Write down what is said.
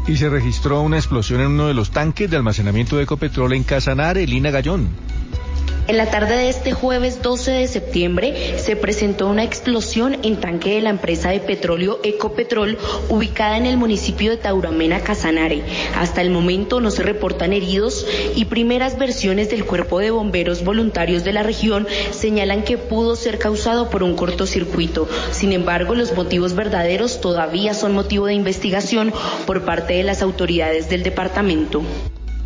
Y se registró una explosión en uno de los tanques de almacenamiento de Ecopetrol en Casanare, Lina Gallón. En la tarde de este jueves 12 de septiembre se presentó una explosión en tanque de la empresa de petróleo Ecopetrol ubicada en el municipio de Tauramena, Casanare. Hasta el momento no se reportan heridos y primeras versiones del Cuerpo de Bomberos Voluntarios de la región señalan que pudo ser causado por un cortocircuito. Sin embargo, los motivos verdaderos todavía son motivo de investigación por parte de las autoridades del departamento.